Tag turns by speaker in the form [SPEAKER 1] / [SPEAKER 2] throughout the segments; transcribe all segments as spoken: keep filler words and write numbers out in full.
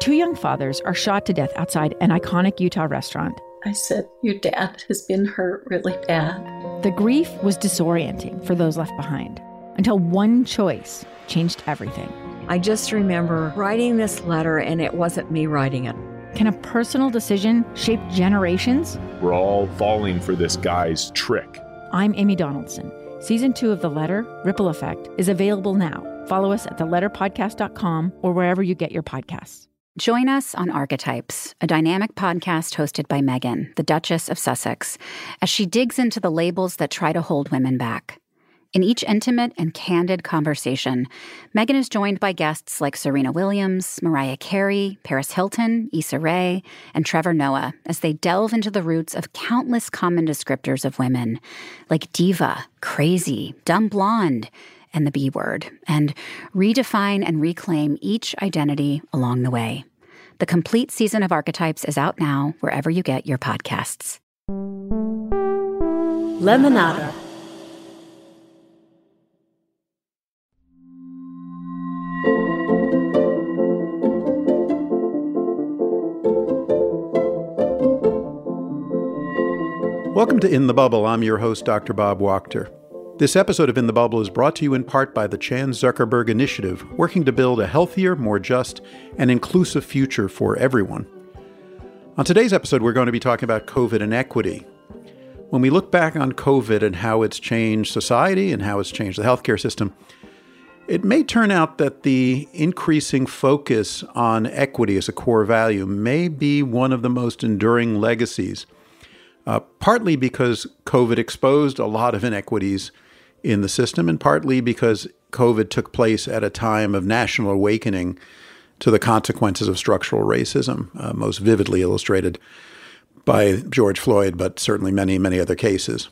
[SPEAKER 1] two young fathers are shot to death outside an iconic Utah restaurant.
[SPEAKER 2] I said, your dad has been hurt really bad.
[SPEAKER 1] The grief was disorienting for those left behind, until one choice changed everything.
[SPEAKER 3] I just remember writing this letter, and it wasn't me writing it.
[SPEAKER 1] Can a personal decision shape generations?
[SPEAKER 4] We're all falling for this guy's trick.
[SPEAKER 1] I'm Amy Donaldson. Season two of The Letter, Ripple Effect, is available now. Follow us at the letter podcast dot com or wherever you get your podcasts.
[SPEAKER 5] Join us on Archetypes, a dynamic podcast hosted by Meghan, the Duchess of Sussex, as she digs into the labels that try to hold women back. In each intimate and candid conversation, Meghan is joined by guests like Serena Williams, Mariah Carey, Paris Hilton, Issa Rae, and Trevor Noah as they delve into the roots of countless common descriptors of women, like diva, crazy, dumb blonde, and the B word, and redefine and reclaim each identity along the way. The complete season of Archetypes is out now wherever you get your podcasts.
[SPEAKER 6] Lemonada.
[SPEAKER 7] Welcome to In the Bubble. I'm your host, Doctor Bob Wachter. This episode of In the Bubble is brought to you in part by the Chan Zuckerberg Initiative, working to build a healthier, more just, and inclusive future for everyone. On today's episode, we're going to be talking about COVID and equity. When we look back on COVID and how it's changed society and how it's changed the healthcare system, it may turn out that the increasing focus on equity as a core value may be one of the most enduring legacies. Uh, partly because COVID exposed a lot of inequities in the system, and partly because COVID took place at a time of national awakening to the consequences of structural racism, uh, most vividly illustrated by George Floyd, but certainly many, many other cases.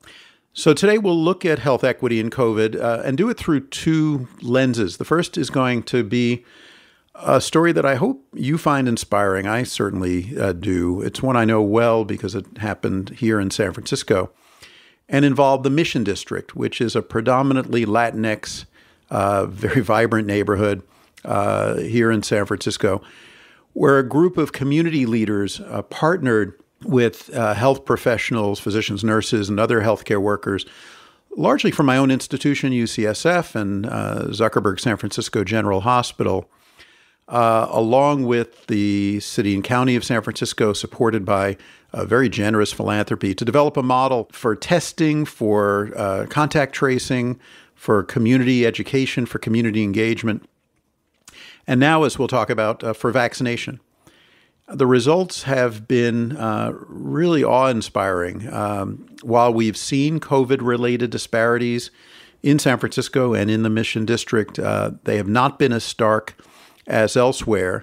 [SPEAKER 7] So today we'll look at health equity in COVID uh, and do it through two lenses. The first is going to be a story that I hope you find inspiring. I certainly uh, do. It's one I know well because it happened here in San Francisco and involved the Mission District, which is a predominantly Latinx, uh, very vibrant neighborhood uh, here in San Francisco, where a group of community leaders uh, partnered with uh, health professionals, physicians, nurses, and other healthcare workers, largely from my own institution, U C S F, and uh, Zuckerberg San Francisco General Hospital, Uh, along with the city and county of San Francisco, supported by a very generous philanthropy, to develop a model for testing, for uh, contact tracing, for community education, for community engagement. And now, as we'll talk about, uh, for vaccination. The results have been uh, really awe-inspiring. Um, while we've seen COVID-related disparities in San Francisco and in the Mission District, uh, they have not been as stark as elsewhere.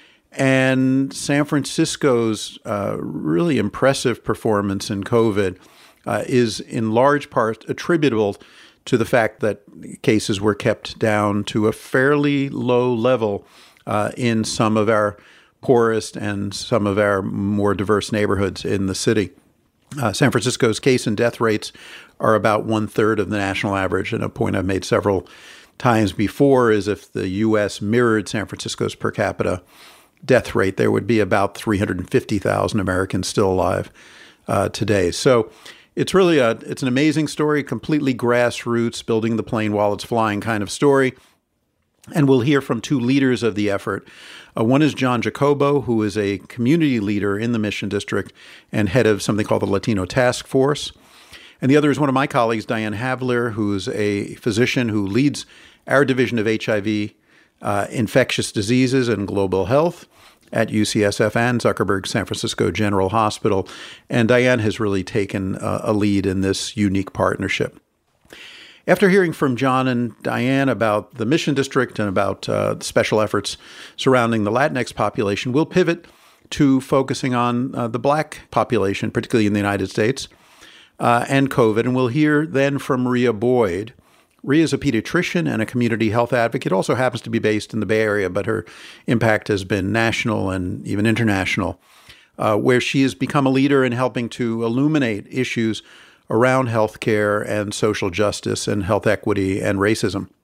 [SPEAKER 7] And San Francisco's uh, really impressive performance in COVID uh, is in large part attributable to the fact that cases were kept down to a fairly low level uh, in some of our poorest and some of our more diverse neighborhoods in the city. Uh, San Francisco's case and death rates are about one third of the national average, and a point I've made several times before is if the U S mirrored San Francisco's per capita death rate, there would be about three hundred fifty thousand Americans still alive uh, today. So it's really a it's an amazing story, completely grassroots, building the plane while it's flying kind of story. And we'll hear from two leaders of the effort. Uh, one is John Jacobo, who is a community leader in the Mission District and head of something called the Latino Task Force. And the other is one of my colleagues, Diane Havler, who's a physician who leads our division of H I V, uh, infectious diseases, and global health at U C S F and Zuckerberg San Francisco General Hospital. And Diane has really taken uh, a lead in this unique partnership. After hearing from John and Diane about the Mission District and about uh, the special efforts surrounding the Latinx population, we'll pivot to focusing on uh, the Black population, particularly in the United States, uh, and COVID. And we'll hear then from Rhea Boyd. Rhea is a pediatrician and a community health advocate, also happens to be based in the Bay Area, but her impact has been national and even international, uh, where she has become a leader in helping to illuminate issues around healthcare and social justice and health equity and racism.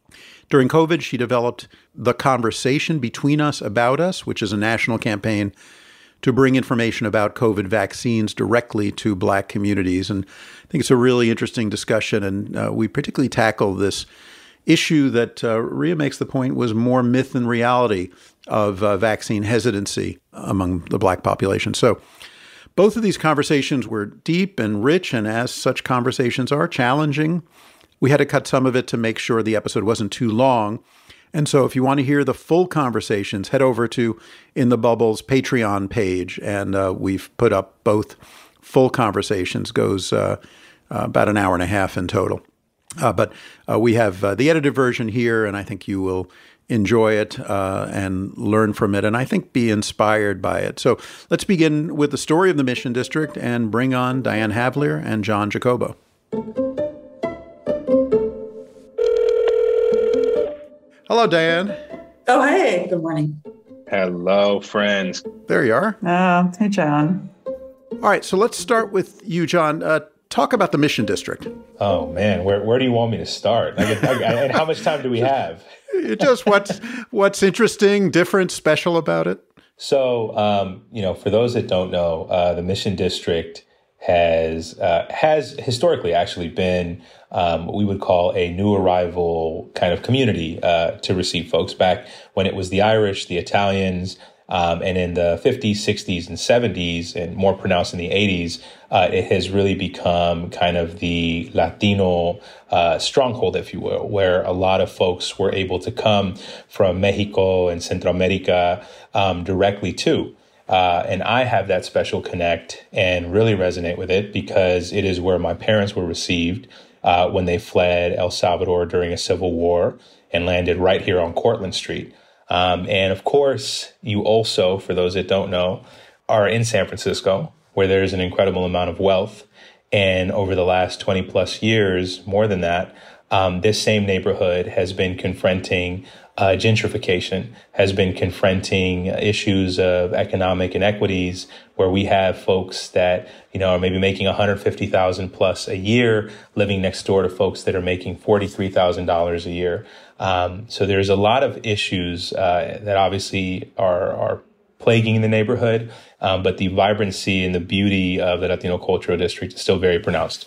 [SPEAKER 7] During COVID, she developed The Conversation Between Us About Us, which is a national campaign to bring information about COVID vaccines directly to Black communities. And I think it's a really interesting discussion. And uh, we particularly tackle this issue that uh, Rhea makes the point was more myth than reality of uh, vaccine hesitancy among the Black population. So both of these conversations were deep and rich, and as such conversations are, challenging. We had to cut some of it to make sure the episode wasn't too long. And so if you want to hear the full conversations, head over to In the Bubble's Patreon page, and uh, we've put up both full conversations, goes uh, uh, about an hour and a half in total. Uh, but uh, we have uh, the edited version here, and I think you will enjoy it uh, and learn from it, and I think be inspired by it. So let's begin with the story of the Mission District and bring on Diane Havlier and John Jacobo. Hello, Diane.
[SPEAKER 2] Oh, hey. Good morning.
[SPEAKER 4] Hello, friends.
[SPEAKER 7] There you are.
[SPEAKER 6] Oh, hey, John.
[SPEAKER 7] All right, so let's start with you, John. Uh, talk about the Mission District.
[SPEAKER 8] Oh, man. Where where do you want me to start? I get, I, and how much time do we have?
[SPEAKER 7] Just what's, what's interesting, different, special about it?
[SPEAKER 8] So, um, you know, for those that don't know, uh, the Mission District has uh, has historically actually been um, what we would call a new arrival kind of community uh, to receive folks back when it was the Irish, the Italians, um, and in the fifties, sixties, and seventies, and more pronounced in the eighties, uh, it has really become kind of the Latino uh, stronghold, if you will, where a lot of folks were able to come from Mexico and Central America um, directly to. Uh, and I have that special connect and really resonate with it because it is where my parents were received uh, when they fled El Salvador during a civil war and landed right here on Cortlandt Street. Um, and of course, you also, for those that don't know, are in San Francisco, where there's an incredible amount of wealth. And over the last twenty plus years, more than that, um, this same neighborhood has been confronting Uh, gentrification, has been confronting issues of economic inequities, where we have folks that, you know, are maybe making one hundred fifty thousand dollars plus a year, living next door to folks that are making forty-three thousand dollars a year. Um, so there's a lot of issues uh, that obviously are, are plaguing the neighborhood, um, but the vibrancy and the beauty of the Latino Cultural District is still very pronounced.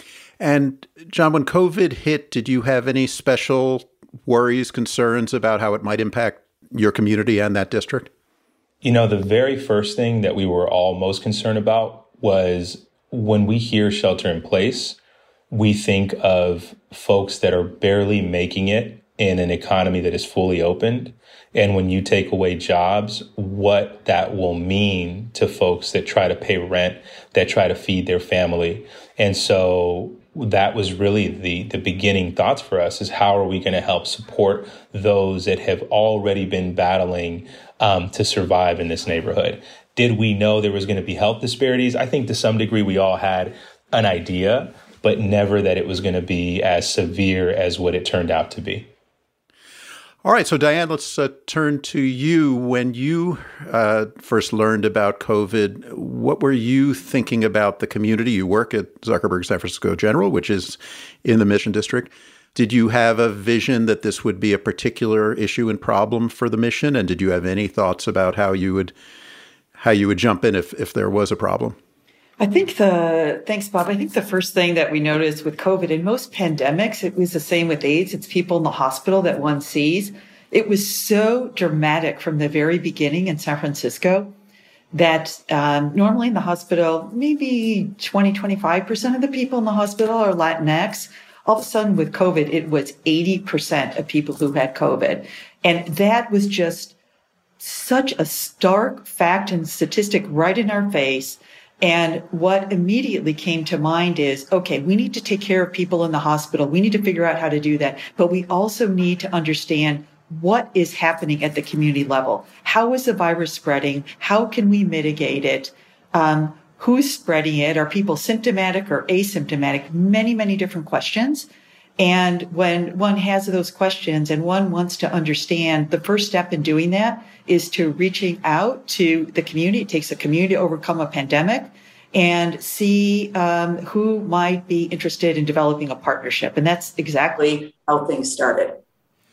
[SPEAKER 7] And John, when COVID hit, did you have any special worries, concerns about how it might impact your community and that district?
[SPEAKER 8] You know, the very first thing that we were all most concerned about was when we hear shelter in place, we think of folks that are barely making it in an economy that is fully opened. And when you take away jobs, what that will mean to folks that try to pay rent, that try to feed their family. And so that was really the, the beginning thoughts for us is how are we going to help support those that have already been battling um, to survive in this neighborhood. Did we know there was going to be health disparities? I think to some degree we all had an idea, but never that it was going to be as severe as what it turned out to be.
[SPEAKER 7] All right, so Diane, let's uh, turn to you. When you uh, first learned about COVID, what were you thinking about the community? You work at Zuckerberg San Francisco General, which is in the Mission District. Did you have a vision that this would be a particular issue and problem for the mission? And did you have any thoughts about how you would how you would jump in if, if there was a problem?
[SPEAKER 6] I think the, thanks, Bob. I think the first thing that we noticed with COVID, in most pandemics, it was the same with AIDS. It's people in the hospital that one sees. It was so dramatic from the very beginning in San Francisco that um, normally in the hospital, maybe twenty, twenty-five percent of the people in the hospital are Latinx. All of a sudden with COVID, it was eighty percent of people who had COVID. And that was just such a stark fact and statistic right in our face. And what immediately came to mind is, okay, we need to take care of people in the hospital. We need to figure out how to do that. But we also need to understand what is happening at the community level. How is the virus spreading? How can we mitigate it? Um, who's spreading it? Are people symptomatic or asymptomatic? Many, many different questions. And when one has those questions and one wants to understand, the first step in doing that is to reaching out to the community. It takes a community to overcome a pandemic and see um, who might be interested in developing a partnership. And that's exactly how things started.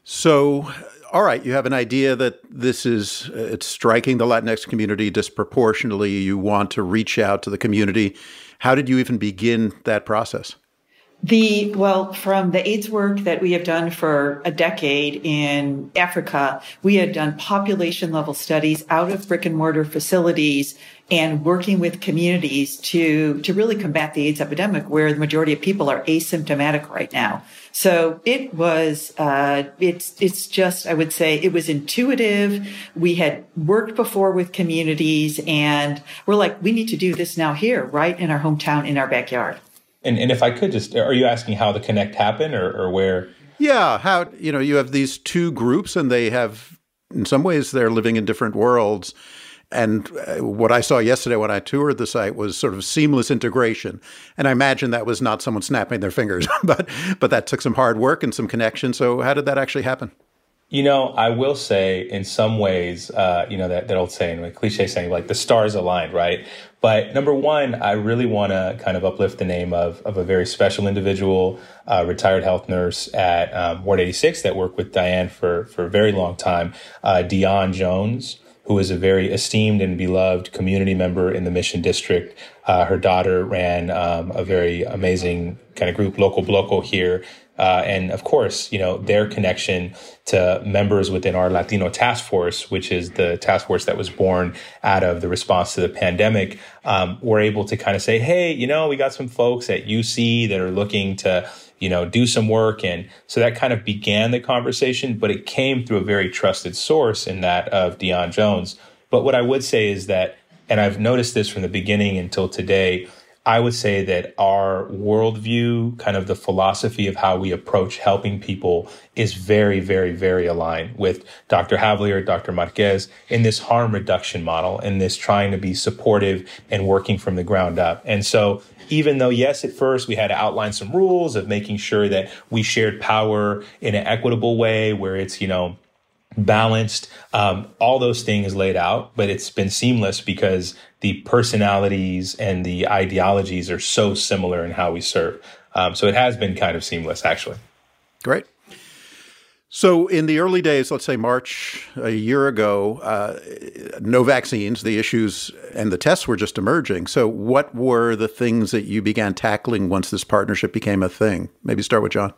[SPEAKER 7] So, all right, you have an idea that this is, it's striking the Latinx community disproportionately. You want to reach out to the community. How did you even begin that process?
[SPEAKER 6] The, well, from the AIDS work that we have done for a decade in Africa, we had done population level studies out of brick and mortar facilities and working with communities to, to really combat the AIDS epidemic, where the majority of people are asymptomatic right now. So it was, uh, it's, it's just, I would say it was intuitive. We had worked before with communities, and we're like, we need to do this now here, right in our hometown, in our backyard.
[SPEAKER 8] And and if I could just, are you asking how the connect happened, or, or where?
[SPEAKER 7] Yeah, how, you know, you have these two groups and they have, in some ways, they're living in different worlds. And what I saw yesterday when I toured the site was sort of seamless integration. And I imagine that was not someone snapping their fingers, but but that took some hard work and some connection. So how did that actually happen?
[SPEAKER 8] You know, I will say in some ways, uh, you know, that, that old saying, like cliche saying, like the stars aligned, right? But number one, I really want to kind of uplift the name of, of a very special individual, uh, retired health nurse at um, Ward eighty-six that worked with Diane for, for a very long time, uh, Dion Jones, who is a very esteemed and beloved community member in the Mission District. Uh, her daughter ran um, a very amazing kind of group, Local Bloco, here. Uh, and of course, you know, their connection to members within our Latino task force, which is the task force that was born out of the response to the pandemic, um, were able to kind of say, hey, you know, we got some folks at U C that are looking to, you know, do some work. And so that kind of began the conversation, but it came through a very trusted source in that of Dion Jones. But what I would say is that, and I've noticed this from the beginning until today, I would say that our worldview, kind of the philosophy of how we approach helping people, is very, very, very aligned with Doctor Havlier, Doctor Marquez in this harm reduction model, and this trying to be supportive and working from the ground up. And so even though, yes, at first we had to outline some rules of making sure that we shared power in an equitable way where it's, you know, balanced, um, all those things laid out, but it's been seamless because the personalities and the ideologies are so similar in how we serve. Um, so it has been kind of seamless, actually.
[SPEAKER 7] Great. So in the early days, let's say March a year ago, uh, no vaccines, the issues and the tests were just emerging. So what were the things that you began tackling once this partnership became a thing? Maybe start with John.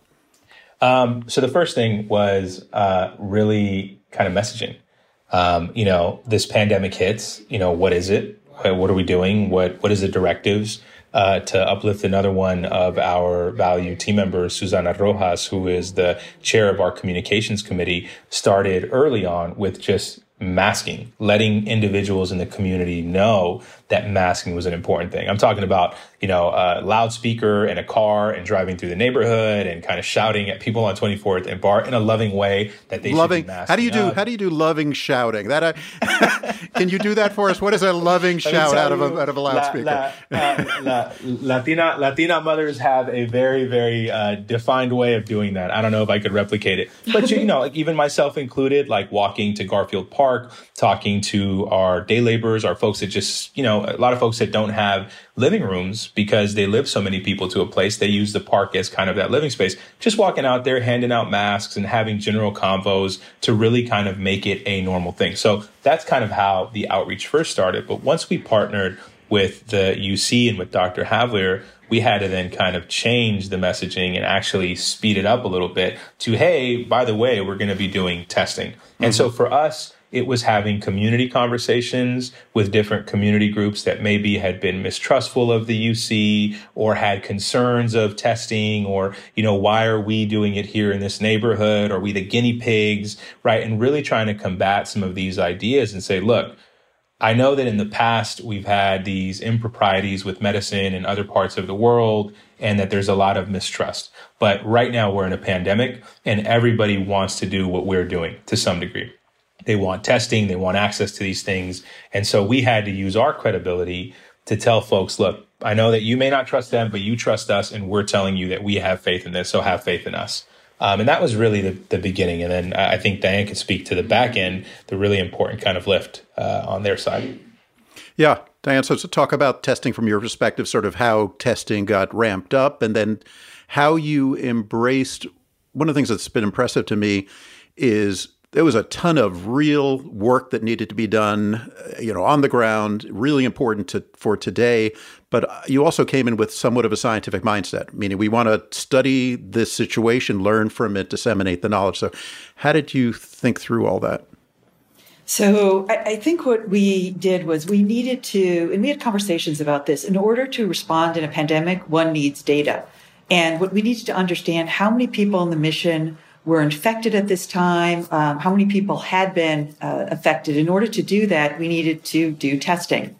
[SPEAKER 8] Um, so the first thing was uh, really kind of messaging. Um, you know, this pandemic hits, you know, what is it? What are we doing? What What is the directives? Uh, to uplift another one of our valued team members, Susana Rojas, who is the chair of our communications committee, started early on with just masking, letting individuals in the community know that masking was an important thing. I'm talking about, you know, a loudspeaker in a car and driving through the neighborhood and kind of shouting at people on twenty-fourth and Bar in a loving way that they
[SPEAKER 7] loving,
[SPEAKER 8] should be masking.
[SPEAKER 7] How do you do?
[SPEAKER 8] up.
[SPEAKER 7] How do you do loving shouting? That uh, can you do that for us? What is a loving shout out of a out of a loudspeaker?
[SPEAKER 8] La, la, uh, la, Latina Latina mothers have a very very uh, defined way of doing that. I don't know if I could replicate it, but you know, like even myself included, like walking to Garfield Park, talking to our day laborers, our folks that just, you know, a lot of folks that don't have living rooms because they live so many people to a place. They use the park as kind of that living space. Just walking out there, handing out masks and having general convos to really kind of make it a normal thing. So that's kind of how the outreach first started. But once we partnered with the U C and with Doctor Havlier, we had to then kind of change the messaging and actually speed it up a little bit to, hey, by the way, we're going to be doing testing. Mm-hmm. And so for us, it was having community conversations with different community groups that maybe had been mistrustful of the U C or had concerns of testing or, you know, why are we doing it here in this neighborhood? Are we the guinea pigs, right? And really trying to combat some of these ideas and say, look, I know that in the past we've had these improprieties with medicine in other parts of the world and that there's a lot of mistrust. But right now we're in a pandemic and everybody wants to do what we're doing to some degree. They want testing, they want access to these things. And so we had to use our credibility to tell folks, look, I know that you may not trust them, but you trust us, and we're telling you that we have faith in this, so have faith in us. Um, and that was really the, the beginning. And then I think Diane could speak to the back end, the really important kind of lift uh, on their side.
[SPEAKER 7] Yeah, Diane, so to talk about testing from your perspective, sort of how testing got ramped up and then how you embraced. One of the things that's been impressive to me is there was a ton of real work that needed to be done, you know, on the ground, really important to, for today. But you also came in with somewhat of a scientific mindset, meaning we want to study this situation, learn from it, disseminate the knowledge. So how did you think through all that?
[SPEAKER 6] So I, I think what we did was we needed to, and we had conversations about this, in order to respond in a pandemic, one needs data. And what we needed to understand, how many people in the mission were infected at this time, um, how many people had been uh, affected. In order to do that, we needed to do testing.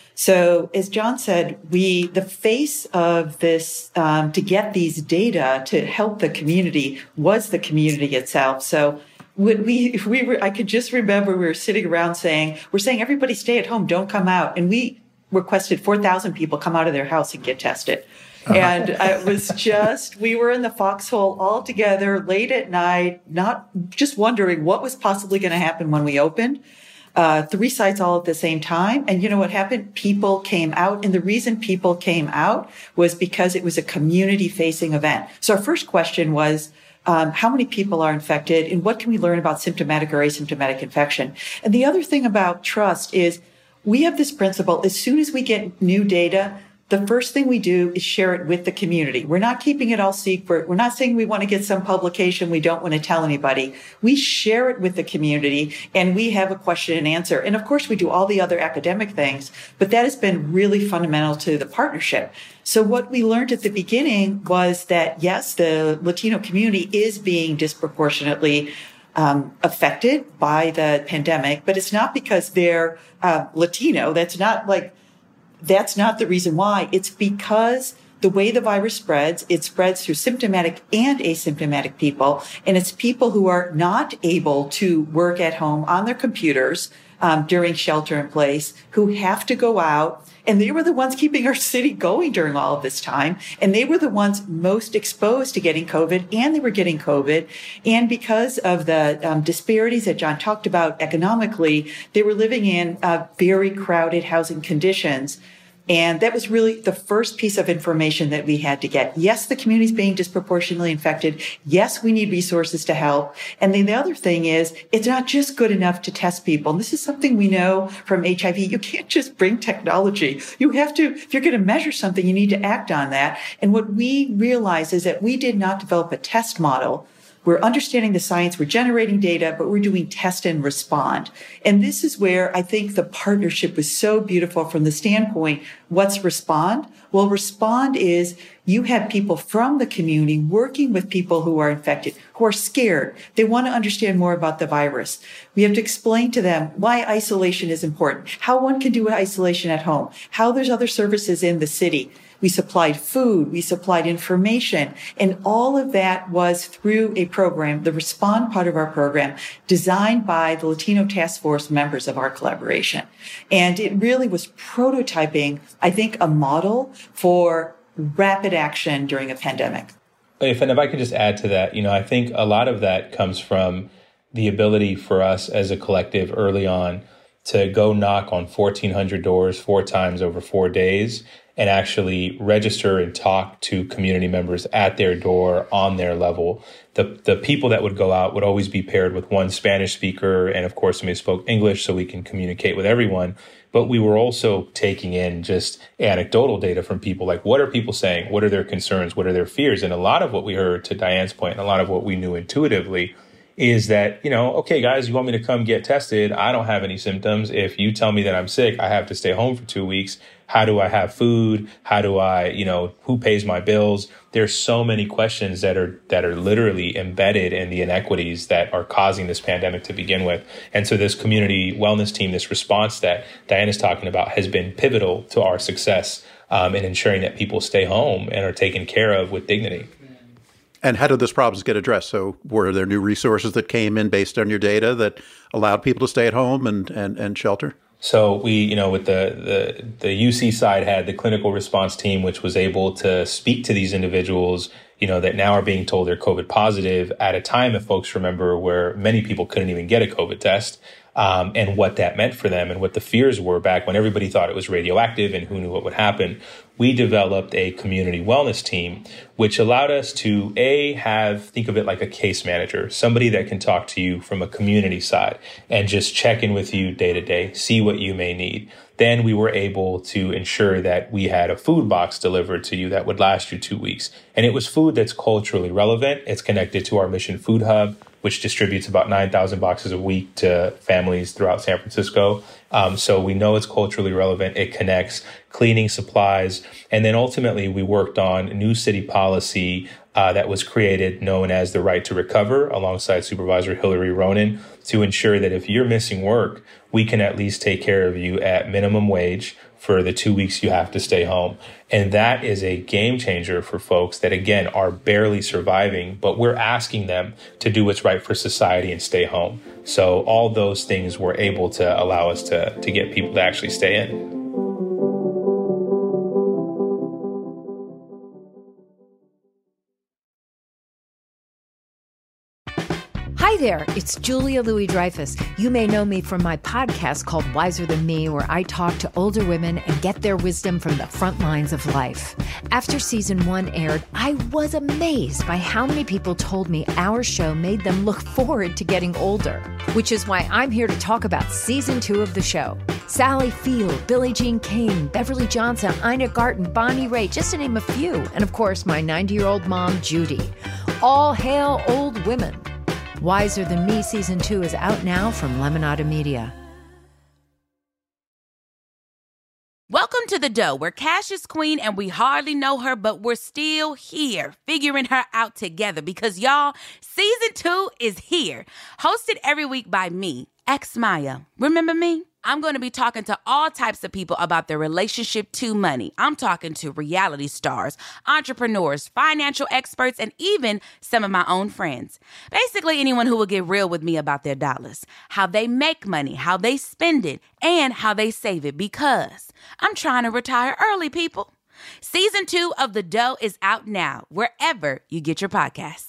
[SPEAKER 6] So as John said, we, the face of this, um, to get these data to help the community was the community itself. So when we, if we were, I could just remember we were sitting around saying, we're saying everybody stay at home, don't come out. And we requested four thousand people come out of their house and get tested. And it was just, we were in the foxhole all together late at night, not just wondering what was possibly going to happen when we opened. Uh, three sites all at the same time. And you know what happened? People came out. And the reason people came out was because it was a community facing event. So our first question was, um, how many people are infected and what can we learn about symptomatic or asymptomatic infection? And the other thing about trust is we have this principle. As soon as we get new data, the first thing we do is share it with the community. We're not keeping it all secret. We're not saying we want to get some publication we don't want to tell anybody. We share it with the community and we have a question and answer. And of course, we do all the other academic things, but that has been really fundamental to the partnership. So what we learned at the beginning was that, yes, the Latino community is being disproportionately Um, affected by the pandemic, but it's not because they're uh, Latino. That's not like, that's not the reason why. It's because the way the virus spreads, it spreads through symptomatic and asymptomatic people. And it's people who are not able to work at home on their computers um, during shelter in place, who have to go out. And they were the ones keeping our city going during all of this time. And they were the ones most exposed to getting COVID, and they were getting COVID. And because of the um, disparities that John talked about economically, they were living in uh, very crowded housing conditions. And that was really the first piece of information that we had to get. Yes, the community is being disproportionately infected. Yes, we need resources to help. And then the other thing is, it's not just good enough to test people. And this is something we know from H I V. You can't just bring technology. You have to, if you're going to measure something, you need to act on that. And what we realized is that we did not develop a test model. We're understanding the science, we're generating data, but we're doing test and respond. And this is where I think the partnership was so beautiful from the standpoint, what's respond? Well, respond is you have people from the community working with people who are infected, who are scared. They want to understand more about the virus. We have to explain to them why isolation is important, how one can do isolation at home, how there's other services in the city. We supplied food, we supplied information, and all of that was through a program, the Respond part of our program, designed by the Latino Task Force members of our collaboration. And it really was prototyping, I think, a model for rapid action during a pandemic.
[SPEAKER 8] If, and if I could just add to that, you know, I think a lot of that comes from the ability for us as a collective early on to go knock on fourteen hundred doors four times over four days and actually register and talk to community members at their door on their level. The the people that would go out would always be paired with one Spanish speaker, and of course, somebody spoke English so we can communicate with everyone. But we were also taking in just anecdotal data from people, like what are people saying? What are their concerns? What are their fears? And a lot of what we heard, to Diane's point, and a lot of what we knew intuitively is that, you know, okay, guys, you want me to come get tested? I don't have any symptoms. If you tell me that I'm sick, I have to stay home for two weeks. How do I have food? How do I, you know, who pays my bills? There's so many questions that are that are literally embedded in the inequities that are causing this pandemic to begin with. And so this community wellness team, this response that Diane is talking about, has been pivotal to our success um, in ensuring that people stay home and are taken care of with dignity.
[SPEAKER 7] And how did those problems get addressed? So were there new resources that came in based on your data that allowed people to stay at home and, and, and shelter?
[SPEAKER 8] So we, you know, with the, the, the U C side had the clinical response team, which was able to speak to these individuals, you know, that now are being told they're COVID positive at a time, if folks remember, where many people couldn't even get a COVID test. um, and what that meant for them and what the fears were back when everybody thought it was radioactive and who knew what would happen, we developed a community wellness team, which allowed us to, A, have, think of it like a case manager, somebody that can talk to you from a community side and just check in with you day to day, see what you may need. Then we were able to ensure that we had a food box delivered to you that would last you two weeks. And it was food that's culturally relevant. It's connected to our Mission Food Hub, which distributes about nine thousand boxes a week to families throughout San Francisco. Um, so we know it's culturally relevant. It connects cleaning supplies. And then ultimately, we worked on a new city policy uh, that was created known as the Right to Recover alongside Supervisor Hillary Ronen to ensure that if you're missing work, we can at least take care of you at minimum wage for the two weeks you have to stay home. And that is a game changer for folks that, again, are barely surviving, but we're asking them to do what's right for society and stay home. So all those things were able to allow us to, to get people to actually stay in.
[SPEAKER 9] Hi there, it's Julia Louis-Dreyfus. You may know me from my podcast called Wiser Than Me, where I talk to older women and get their wisdom from the front lines of life. After season one aired, I was amazed by how many people told me our show made them look forward to getting older, which is why I'm here to talk about season two of the show. Sally Field, Billie Jean King, Beverly Johnson, Ina Garten, Bonnie Raitt, just to name a few. And of course, my ninety-year-old mom, Judy. All hail old women. Wiser Than Me Season two is out now from Lemonada Media.
[SPEAKER 10] Welcome to The Dough, where Cash is queen and we hardly know her, but we're still here figuring her out together because, y'all, Season two is here. Hosted every week by me, X Maya. Remember me? I'm going to be talking to all types of people about their relationship to money. I'm talking to reality stars, entrepreneurs, financial experts, and even some of my own friends. Basically, anyone who will get real with me about their dollars, how they make money, how they spend it, and how they save it, because I'm trying to retire early, people. Season two of The Dough is out now, wherever you get your podcasts.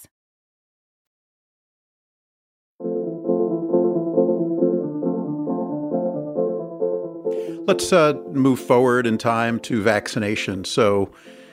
[SPEAKER 7] Let's uh, move forward in time to vaccination. So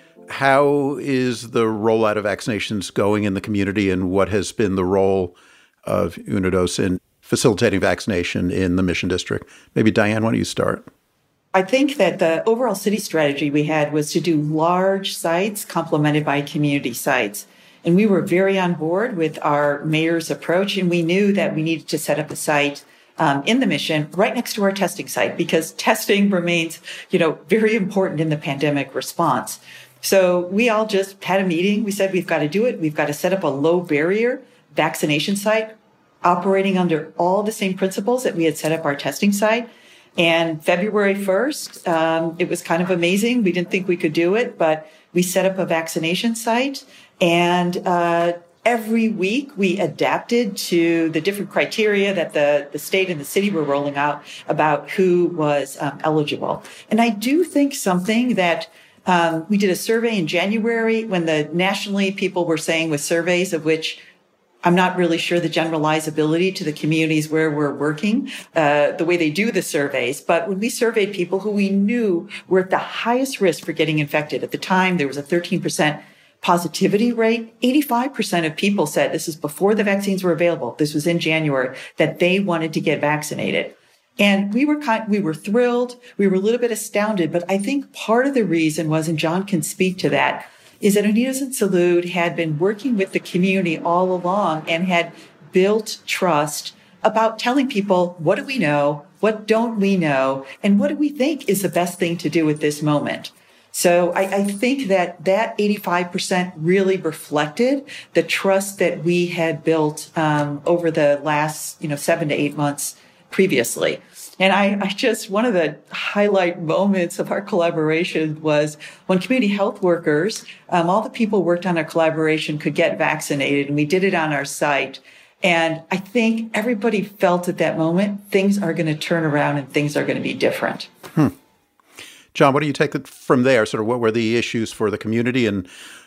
[SPEAKER 7] how is the rollout of vaccinations going in the community, and what has been the role of Unidos in facilitating vaccination in the Mission District? Maybe Diane, why don't you start?
[SPEAKER 6] I think that the overall city strategy we had was to do large sites complemented by community sites. And we were very on board with our mayor's approach, and we knew that we needed to set up a site Um, in the Mission right next to our testing site, because testing remains, you know, very important in the pandemic response. So we all just had a meeting. We said, we've got to do it. We've got to set up a low barrier vaccination site operating under all the same principles that we had set up our testing site. And February first, um, it was kind of amazing. We didn't think we could do it, but we set up a vaccination site, and, uh, every week, we adapted to the different criteria that the, the state and the city were rolling out about who was um, eligible. And I do think something that um, we did a survey in January when the nationally people were saying with surveys of which I'm not really sure the generalizability to the communities where we're working, uh, the way they do the surveys. But when we surveyed people who we knew were at the highest risk for getting infected, at the time, there was a thirteen percent positivity rate. eighty-five percent of people said, this is before the vaccines were available, this was in January, that they wanted to get vaccinated. And we were kind, we were thrilled. We were a little bit astounded. But I think part of the reason was, and John can speak to that, is that Unidos and Salud had been working with the community all along and had built trust about telling people, what do we know? What don't we know? And what do we think is the best thing to do at this moment? So I, I think that that eighty-five percent really reflected the trust that we had built um, over the last, you know, seven to eight months previously. And I, I just, one of the highlight moments of our collaboration was when community health workers, um, all the people who worked on our collaboration could get vaccinated, and we did it on our site. And I think everybody felt at that moment, things are going to turn around and things are going to be different.
[SPEAKER 7] Hmm. John, what do you take from there? Sort of what were the issues for the community, and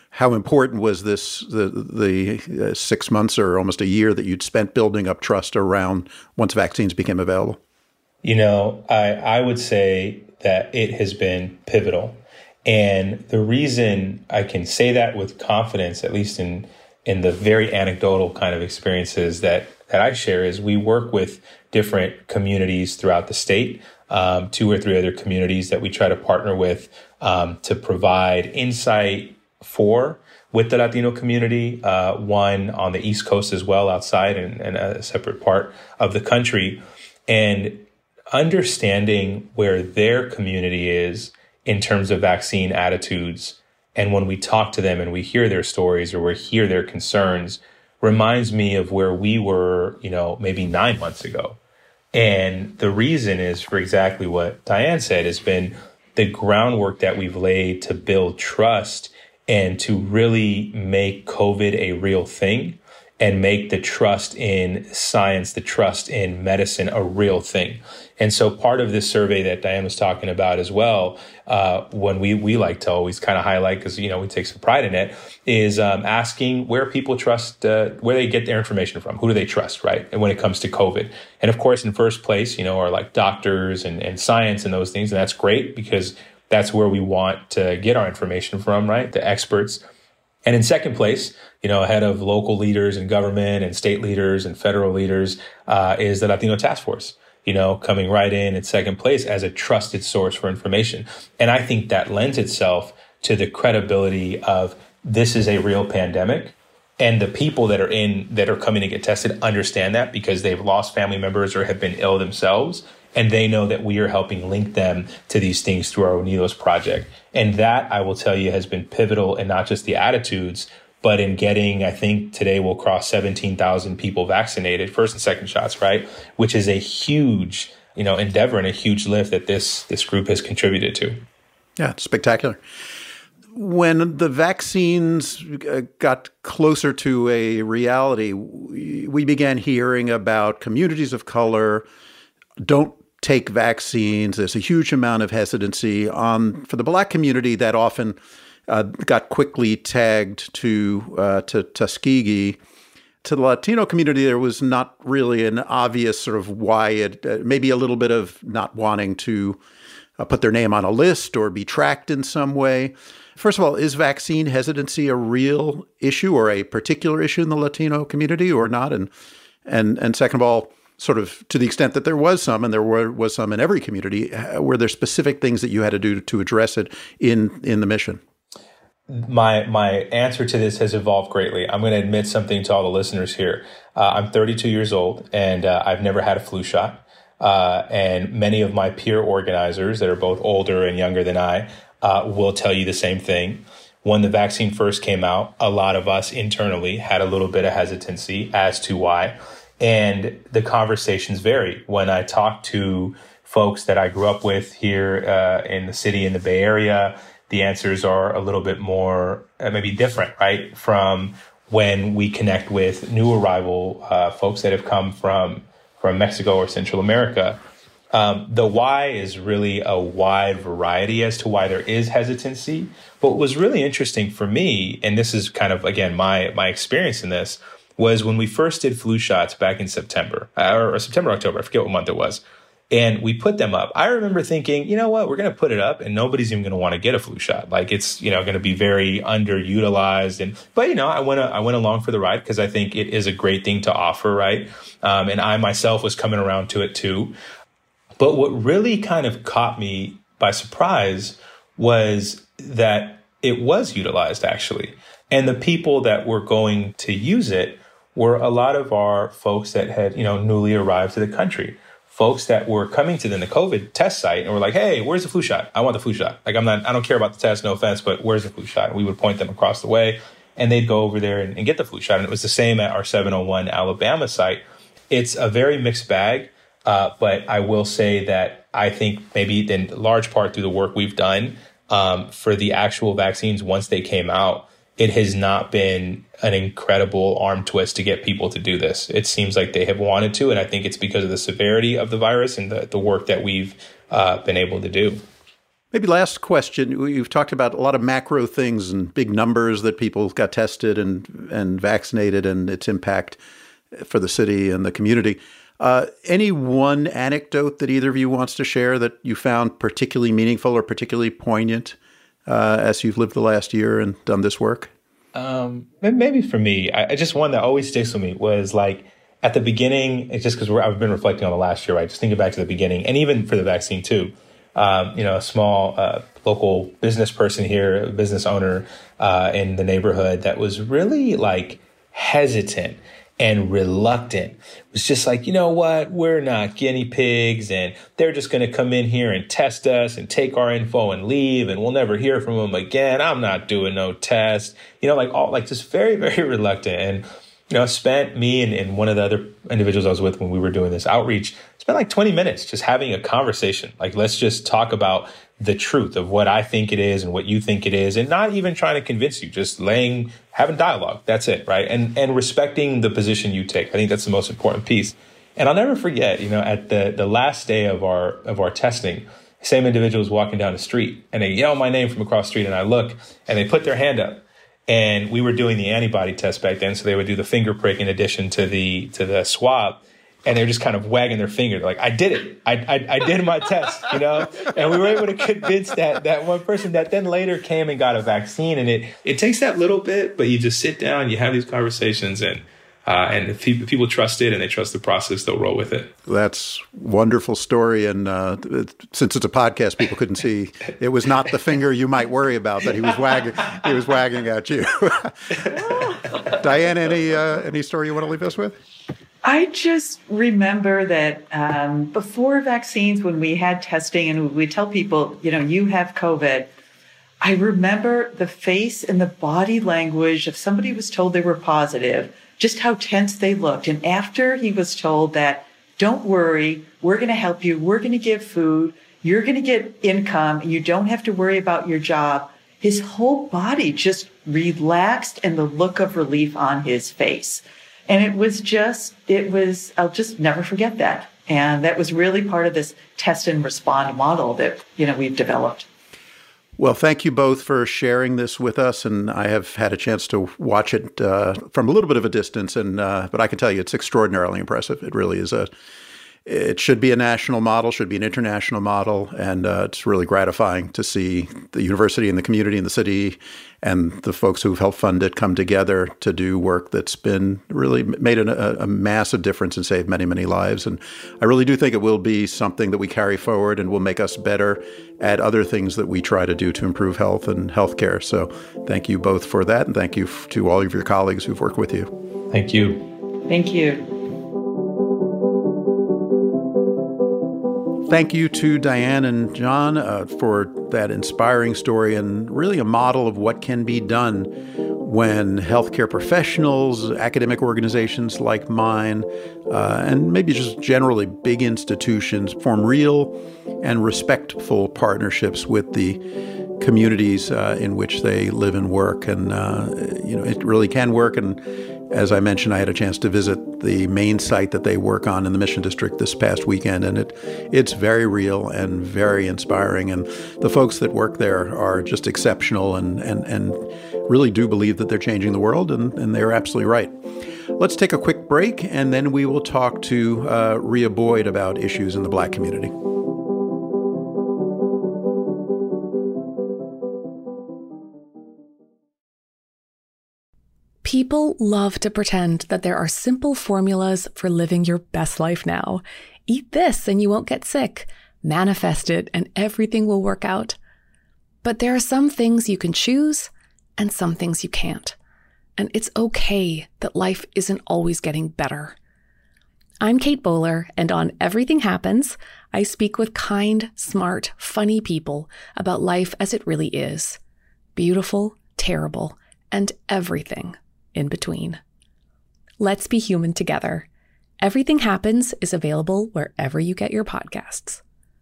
[SPEAKER 7] how important was this, the, the uh, six months or almost a year that you'd spent building up trust around once vaccines became available?
[SPEAKER 8] You know, I, I would say that it has been pivotal. And the reason I can say that with confidence, at least in in the very anecdotal kind of experiences that, that I share, is we work with different communities throughout the state, um, two or three other communities that we try to partner with um, to provide insight for with the Latino community, uh, one on the East Coast as well, outside and, and a separate part of the country. And understanding where their community is in terms of vaccine attitudes, and when we talk to them and we hear their stories or we hear their concerns, reminds me of where we were, you know, maybe nine months ago. And the reason is for exactly what Diane said, has been the groundwork that we've laid to build trust and to really make COVID a real thing and make the trust in science, the trust in medicine a real thing. And so part of this survey that Diane was talking about as well, uh, when we, we like to always kind of highlight, because, you know, we take some pride in it, is um, asking where people trust, uh, where they get their information from. Who do they trust, right? And when it comes to COVID. And of course, in first place, you know, are like doctors and, and science and those things. And that's great because that's where we want to get our information from, right? The experts. And in second place, you know, ahead of local leaders and government and state leaders and federal leaders, uh, is the Latino Task Force, you know, coming right in at second place as a trusted source for information. And I think that lends itself to the credibility of this is a real pandemic. And the people that are in, that are coming to get tested understand that because they've lost family members or have been ill themselves. And they know that we are helping link them to these things through our Unidos project. And that, I will tell you, has been pivotal in not just the attitudes, but in getting, I think today we'll cross seventeen thousand people vaccinated, first and second shots, right? Which is a huge, you know, endeavor and a huge lift that this, this group has contributed to.
[SPEAKER 7] Yeah, it's spectacular. When the vaccines got closer to a reality, we began hearing about communities of color don't take vaccines. There's a huge amount of hesitancy. On for the Black community, that often uh, got quickly tagged to uh, to Tuskegee. To the Latino community, there was not really an obvious sort of why it, uh, maybe a little bit of not wanting to uh, put their name on a list or be tracked in some way. First of all, is vaccine hesitancy a real issue or a particular issue in the Latino community or not? And and and second of all, sort of to the extent that there was some, and there were, was some in every community, were there specific things that you had to do to address it in, in the mission?
[SPEAKER 8] My my answer to this has evolved greatly. I'm going to admit something to all the listeners here. Uh, I'm thirty-two years old, and uh, I've never had a flu shot. Uh, and many of my peer organizers that are both older and younger than I uh, will tell you the same thing. When the vaccine first came out, a lot of us internally had a little bit of hesitancy as to why. And the conversations vary. When I talk to folks that I grew up with here uh, in the city, in the Bay Area, the answers are a little bit more, uh, maybe different, right? From when we connect with new arrival uh, folks that have come from, from Mexico or Central America. Um, the why is really a wide variety as to why there is hesitancy. But what was really interesting for me, and this is kind of, again, my my experience in this, was when we first did flu shots back in September, or September, October, I forget what month it was. And we put them up. I remember thinking, you know what, we're going to put it up and nobody's even going to want to get a flu shot. Like it's, you know, going to be very underutilized. And, but, you know, I went, I went along for the ride because I think it is a great thing to offer, right? Um, and I myself was coming around to it too. But what really kind of caught me by surprise was that it was utilized actually. And the people that were going to use it were a lot of our folks that had, you know, newly arrived to the country. Folks that were coming to the COVID test site and were like, hey, where's the flu shot? I want the flu shot. Like, I'm not, I don't care about the test, no offense, but where's the flu shot? And we would point them across the way and they'd go over there and, and get the flu shot. And it was the same at our seven oh one Alabama site. It's a very mixed bag. Uh, but I will say that I think maybe in large part through the work we've done um, for the actual vaccines, once they came out, it has not been an incredible arm twist to get people to do this. It seems like they have wanted to, and I think it's because of the severity of the virus and the, the work that we've uh, been able to do.
[SPEAKER 7] Maybe last question. You've talked about a lot of macro things and big numbers that people got tested and and vaccinated and its impact for the city and the community. Uh, any one anecdote that either of you wants to share that you found particularly meaningful or particularly poignant uh, as you've lived the last year and done this work?
[SPEAKER 8] Um, maybe for me, I, just one that always sticks with me was like at the beginning, it's just because I've been reflecting on the last year, right? Just thinking back to the beginning and even for the vaccine too. Um, you know, a small uh, local business person here, a business owner uh, in the neighborhood that was really like hesitant and reluctant. It was just like, you know what, we're not guinea pigs and they're just going to come in here and test us and take our info and leave and we'll never hear from them again. I'm not doing no test. You know, like all like just very, very reluctant. And, you know, spent me and, and one of the other individuals I was with when we were doing this outreach, spent like twenty minutes just having a conversation. Like, let's just talk about the truth of what I think it is and what you think it is, and not even trying to convince you, just laying, having dialogue. That's it, right? And and respecting the position you take. I think that's the most important piece. And I'll never forget, you know, at the, the last day of our of our testing, the same individual was walking down the street and they yell my name from across the street and I look and they put their hand up. And we were doing the antibody test back then, so they would do the finger prick in addition to the to the swab. And they were just kind of wagging their finger. They're like, I did it. I, I I did my test, you know? And we were able to convince that that one person that then later came and got a vaccine. And it, it takes that little bit, but you just sit down, you have these conversations, and uh, and if people, people trust it and they trust the process, they'll roll with it.
[SPEAKER 7] That's a wonderful story. And uh, since it's a podcast, people couldn't see. It was not the finger you might worry about that he was wagging. He was wagging at you. Diane, any uh, any story you want to leave us with?
[SPEAKER 6] I just remember that um, before vaccines, when we had testing and we tell people, you know, you have COVID, I remember the face and the body language if somebody was told they were positive, just how tense they looked. And after he was told that, don't worry, we're going to help you, we're going to give food, you're going to get income, you don't have to worry about your job, his whole body just relaxed and the look of relief on his face. And it was just, it was, I'll just never forget that. And that was really part of this test and respond model that, you know, we've developed.
[SPEAKER 7] Well, thank you both for sharing this with us. And I have had a chance to watch it uh, from a little bit of a distance. And uh, but I can tell you it's extraordinarily impressive. It really is a, it should be a national model, should be an international model. And uh, it's really gratifying to see the university and the community and the city and the folks who've helped fund it come together to do work that's been really made a, a massive difference and saved many, many lives. And I really do think it will be something that we carry forward and will make us better at other things that we try to do to improve health and healthcare. So thank you both for that. And thank you to all of your colleagues who've worked with you.
[SPEAKER 8] Thank you.
[SPEAKER 6] Thank you.
[SPEAKER 7] Thank you to Diane and John uh, for that inspiring story and really a model of what can be done when healthcare professionals, academic organizations like mine, uh, and maybe just generally big institutions form real and respectful partnerships with the communities uh, in which they live and work. And, uh, you know, it really can work. And as I mentioned, I had a chance to visit the main site that they work on in the Mission District this past weekend, and it it's very real and very inspiring. And the folks that work there are just exceptional and and, and really do believe that they're changing the world, and, and they're absolutely right. Let's take a quick break, and then we will talk to uh, Rhea Boyd about issues in the Black community.
[SPEAKER 11] People love to pretend that there are simple formulas for living your best life now. Eat this and you won't get sick. Manifest it and everything will work out. But there are some things you can choose and some things you can't. And it's okay that life isn't always getting better. I'm Kate Bowler, and on Everything Happens, I speak with kind, smart, funny people about life as it really is. Beautiful, terrible, and everything in between. Let's be human together. Everything Happens is available wherever you get your podcasts.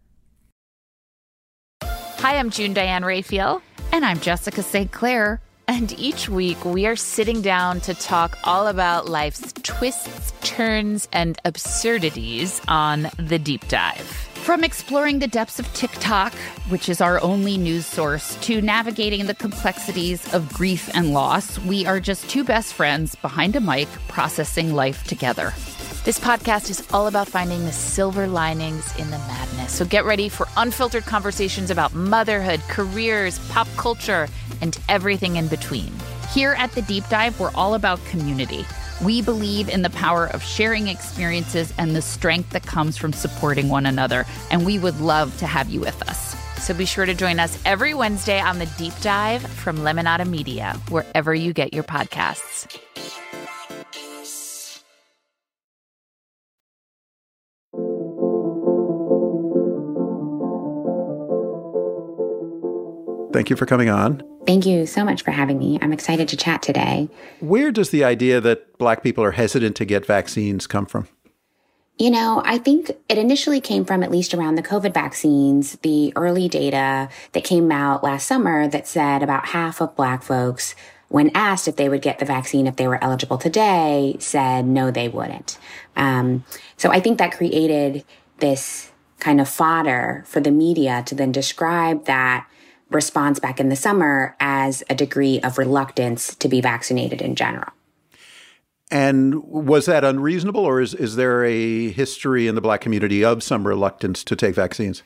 [SPEAKER 12] Hi, I'm June Diane Raphael.
[SPEAKER 13] And I'm Jessica Saint Clair.
[SPEAKER 12] And each week we are sitting down to talk all about life's twists, turns, and absurdities on The Deep Dive.
[SPEAKER 13] From exploring the depths of TikTok, which is our only news source, to navigating the complexities of grief and loss, we are just two best friends behind a mic processing life together.
[SPEAKER 12] This podcast is all about finding the silver linings in the madness. So get ready for unfiltered conversations about motherhood, careers, pop culture, and everything in between.
[SPEAKER 13] Here at The Deep Dive, we're all about community. We believe in the power of sharing experiences and the strength that comes from supporting one another, and we would love to have you with us.
[SPEAKER 12] So be sure to join us every Wednesday on The Deep Dive from Lemonada Media, wherever you get your podcasts.
[SPEAKER 7] Thank you for coming on.
[SPEAKER 14] Thank you so much for having me. I'm excited to chat today.
[SPEAKER 7] Where does the idea that Black people are hesitant to get vaccines come from?
[SPEAKER 14] You know, I think it initially came from, at least around the COVID vaccines, the early data that came out last summer that said about half of Black folks, when asked if they would get the vaccine if they were eligible today, said no, they wouldn't. Um, so I think that created this kind of fodder for the media to then describe that response back in the summer as a degree of reluctance to be vaccinated in general.
[SPEAKER 7] And was that unreasonable, or is, is there a history in the Black community of some reluctance to take vaccines?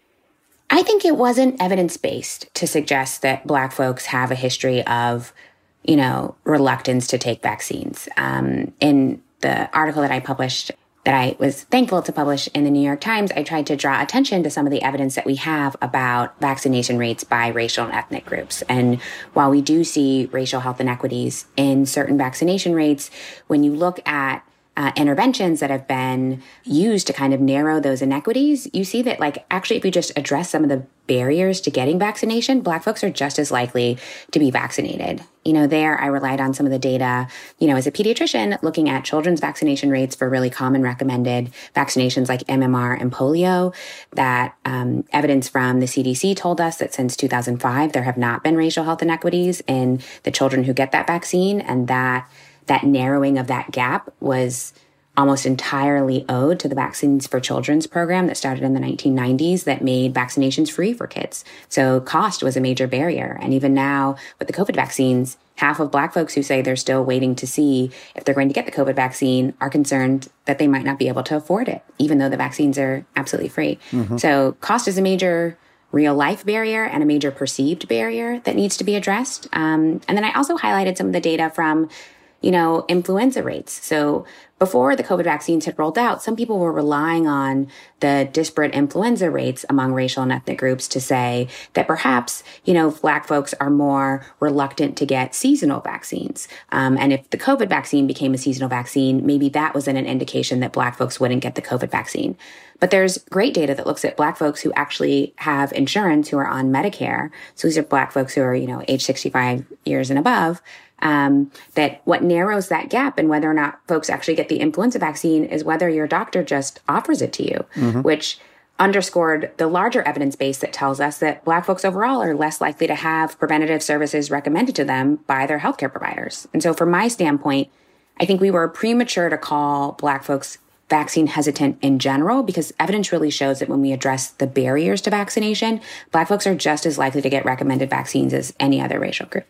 [SPEAKER 14] I think it wasn't evidence-based to suggest that Black folks have a history of, you know, reluctance to take vaccines. Um, in the article that I published, that I was thankful to publish in the New York Times, I tried to draw attention to some of the evidence that we have about vaccination rates by racial and ethnic groups. And while we do see racial health inequities in certain vaccination rates, when you look at Uh, interventions that have been used to kind of narrow those inequities, you see that, like, actually, if you just address some of the barriers to getting vaccination, Black folks are just as likely to be vaccinated. You know, there I relied on some of the data, you know, as a pediatrician, looking at children's vaccination rates for really common recommended vaccinations like M M R and polio, that um, evidence from the C D C told us that since two thousand five, there have not been racial health inequities in the children who get that vaccine, and that that narrowing of that gap was almost entirely owed to the Vaccines for Children's program that started in the nineteen nineties that made vaccinations free for kids. So cost was a major barrier. And even now with the COVID vaccines, half of Black folks who say they're still waiting to see if they're going to get the COVID vaccine are concerned that they might not be able to afford it, even though the vaccines are absolutely free. Mm-hmm. So cost is a major real life barrier and a major perceived barrier that needs to be addressed. Um, and then I also highlighted some of the data from you know, influenza rates. So before the COVID vaccines had rolled out, some people were relying on the disparate influenza rates among racial and ethnic groups to say that perhaps, you know, Black folks are more reluctant to get seasonal vaccines. Um, and if the COVID vaccine became a seasonal vaccine, maybe that was an indication that Black folks wouldn't get the COVID vaccine. But there's great data that looks at Black folks who actually have insurance, who are on Medicare. So these are Black folks who are, you know, age sixty-five years and above. Um, that what narrows that gap and whether or not folks actually get the influenza vaccine is whether your doctor just offers it to you, mm-hmm. which underscored the larger evidence base that tells us that Black folks overall are less likely to have preventative services recommended to them by their healthcare providers. And so from my standpoint, I think we were premature to call Black folks vaccine hesitant in general, because evidence really shows that when we address the barriers to vaccination, Black folks are just as likely to get recommended vaccines as any other racial group.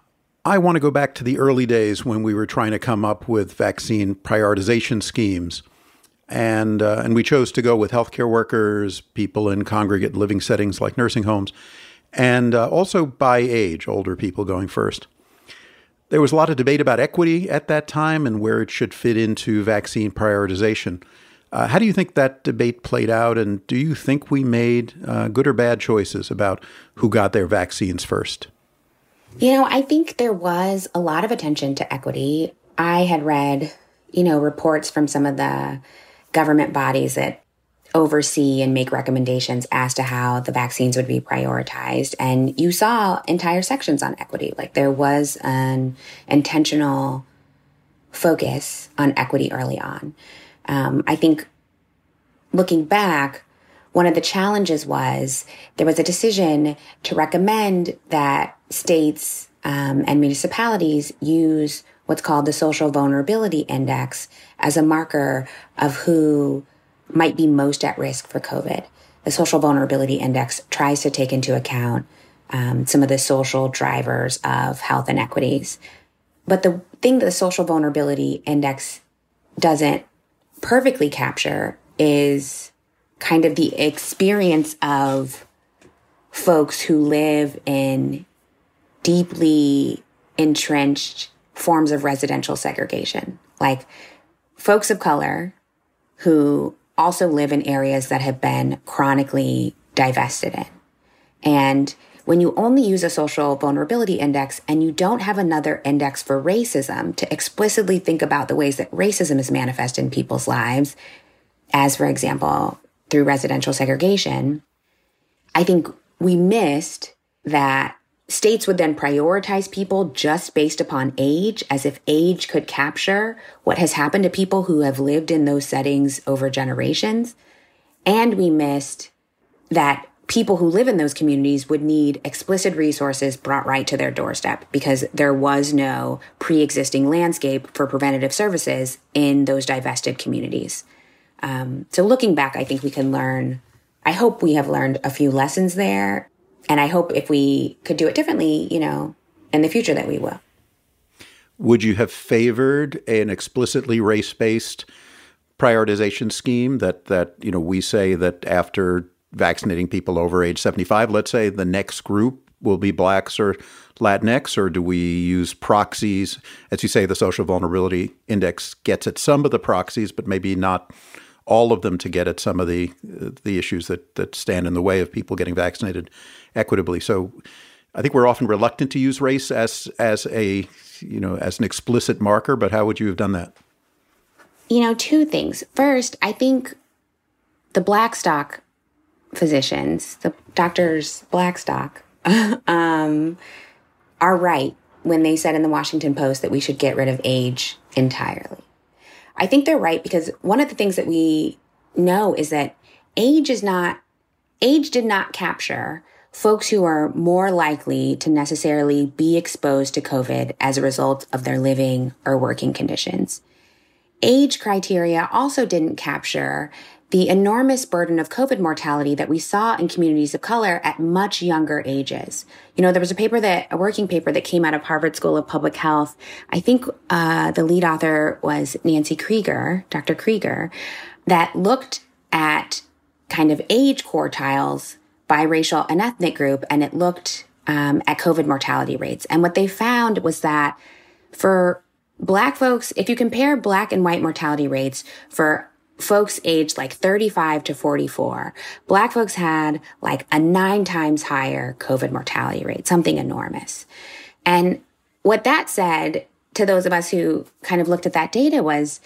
[SPEAKER 7] I want to go back to the early days when we were trying to come up with vaccine prioritization schemes. And uh, and we chose to go with healthcare workers, people in congregate living settings like nursing homes, and uh, also by age, older people going first. There was a lot of debate about equity at that time and where it should fit into vaccine prioritization. Uh, how do you think that debate played out? And do you think we made uh, good or bad choices about who got their vaccines first?
[SPEAKER 14] You know, I think there was a lot of attention to equity. I had read, you know, reports from some of the government bodies that oversee and make recommendations as to how the vaccines would be prioritized. And you saw entire sections on equity. Like there was an intentional focus on equity early on. Um, I think looking back, one of the challenges was there was a decision to recommend that states um, and municipalities use what's called the Social Vulnerability Index as a marker of who might be most at risk for COVID. The Social Vulnerability Index tries to take into account um, some of the social drivers of health inequities. But the thing that the Social Vulnerability Index doesn't perfectly capture is kind of the experience of folks who live in deeply entrenched forms of residential segregation, like folks of color who also live in areas that have been chronically divested in. And when you only use a social vulnerability index and you don't have another index for racism to explicitly think about the ways that racism is manifest in people's lives, as for example, through residential segregation, I think we missed that states would then prioritize people just based upon age, as if age could capture what has happened to people who have lived in those settings over generations. And we missed that people who live in those communities would need explicit resources brought right to their doorstep because there was no pre-existing landscape for preventative services in those divested communities. Um, so looking back, I think we can learn, I hope we have learned a few lessons there. And I hope if we could do it differently, you know, in the future that we will.
[SPEAKER 7] Would you have favored an explicitly race-based prioritization scheme that, that, you know, we say that after vaccinating people over age seventy-five, let's say the next group will be Blacks or Latinx, or do we use proxies? As you say, the Social Vulnerability Index gets at some of the proxies, but maybe not all of them to get at some of the uh, the issues that, that stand in the way of people getting vaccinated equitably. So I think we're often reluctant to use race as as a, you know, as an explicit marker, but how would you have done that?
[SPEAKER 14] You know, two things. First, I think the Blackstock physicians, the doctors Blackstock, um, are right when they said in the Washington Post that we should get rid of age entirely. I think they're right because one of the things that we know is that age is not, age did not capture folks who are more likely to necessarily be exposed to COVID as a result of their living or working conditions. Age criteria also didn't capture the enormous burden of COVID mortality that we saw in communities of color at much younger ages. You know, there was a paper that, a working paper that came out of Harvard School of Public Health. I think uh, the lead author was Nancy Krieger, Doctor Krieger, that looked at kind of age quartiles by racial and ethnic group, and it looked um, at COVID mortality rates. And what they found was that for Black folks, if you compare Black and white mortality rates for folks aged like thirty-five to forty-four, Black folks had like a nine times higher COVID mortality rate, something enormous. And what that said to those of us who kind of looked at that data was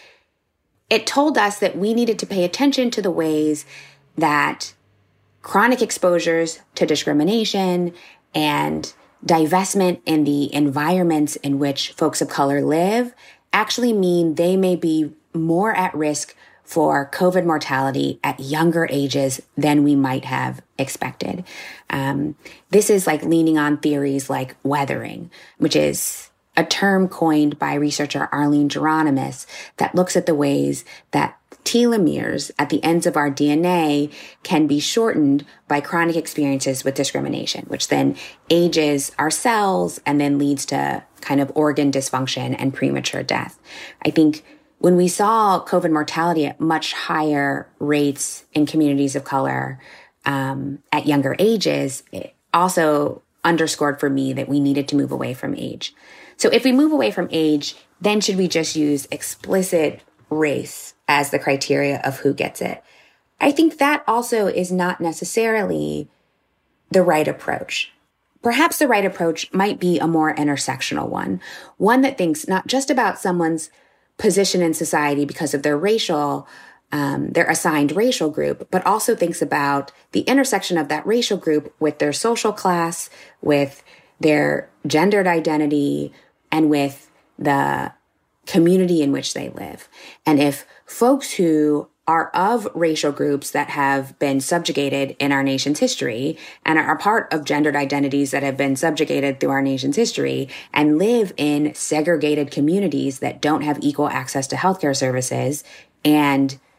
[SPEAKER 14] it told us that we needed to pay attention to the ways that chronic exposures to discrimination and divestment in the environments in which folks of color live actually mean they may be more at risk for COVID mortality at younger ages than we might have expected. Um, this is like leaning on theories like weathering, which is a term coined by researcher Arlene Geronimus that looks at the ways that telomeres at the ends of our D N A can be shortened by chronic experiences with discrimination, which then ages our cells and then leads to kind of organ dysfunction and premature death. I think when we saw COVID mortality at much higher rates in communities of color um, at younger ages, it also underscored for me that we needed to move away from age. So if we move away from age, then should we just use explicit race as the criteria of who gets it? I think that also is not necessarily the right approach. Perhaps the right approach might be a more intersectional one, one that thinks not just about someone's position in society because of their racial, um, their assigned racial group, but also thinks about the intersection of that racial group with their social class, with their gendered identity, and with the community in which they live. And if folks who are of racial groups that have been subjugated in our nation's history and are part of gendered identities that have been subjugated through our nation's history and live in segregated communities that don't have equal access to healthcare services and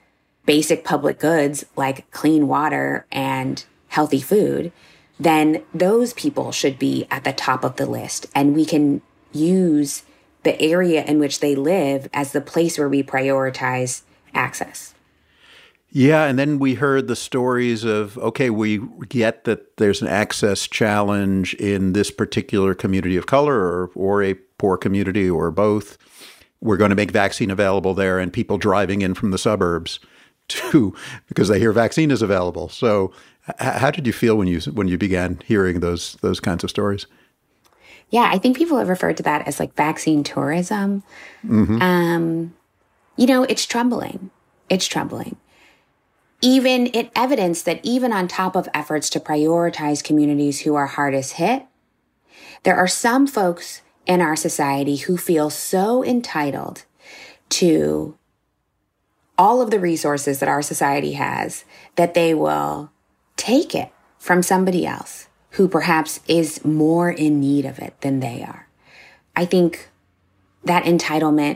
[SPEAKER 14] basic public goods like clean water and healthy food, then those people should be at the top of the list. And we can use the area in which they live as the place where we prioritize access.
[SPEAKER 7] Yeah, and then we heard the stories of, okay, we get that there's an access challenge in this particular community of color or, or a poor community or both. We're going to make vaccine available there, and people driving in from the suburbs too, because they hear vaccine is available. So h- how did you feel when you when you began hearing those those kinds of stories?
[SPEAKER 14] Yeah, I think people have referred to that as like vaccine tourism. Mm-hmm. Um, you know, it's troubling. It's troubling. Even it evidenced that even on top of efforts to prioritize communities who are hardest hit, there are some folks in our society who feel so entitled to all of the resources that our society has that they will take it from somebody else who perhaps is more in need of it than they are. I think that entitlement